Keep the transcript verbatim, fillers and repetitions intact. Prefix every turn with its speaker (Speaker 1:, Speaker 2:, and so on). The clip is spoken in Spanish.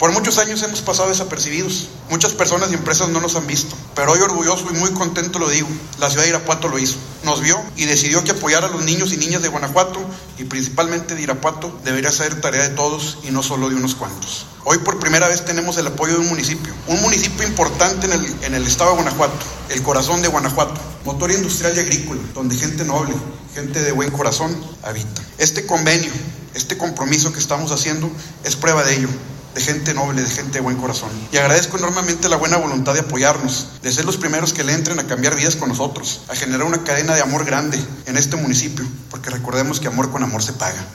Speaker 1: Por muchos años hemos pasado desapercibidos. Muchas personas y empresas no nos han visto. Pero hoy orgulloso y muy contento lo digo. La ciudad de Irapuato lo hizo. Nos vio y decidió que apoyar a los niños y niñas de Guanajuato y principalmente de Irapuato debería ser tarea de todos y no solo de unos cuantos. Hoy por primera vez tenemos el apoyo de un municipio. Un municipio importante en el, en el estado de Guanajuato. El corazón de Guanajuato. Motor industrial y agrícola. Donde gente noble, gente de buen corazón habita. Este convenio, este compromiso que estamos haciendo es prueba de ello. De gente noble, de gente de buen corazón. Y agradezco enormemente la buena voluntad de apoyarnos, de ser los primeros que le entren a cambiar vidas con nosotros, a generar una cadena de amor grande en este municipio, porque recordemos que amor con amor se paga.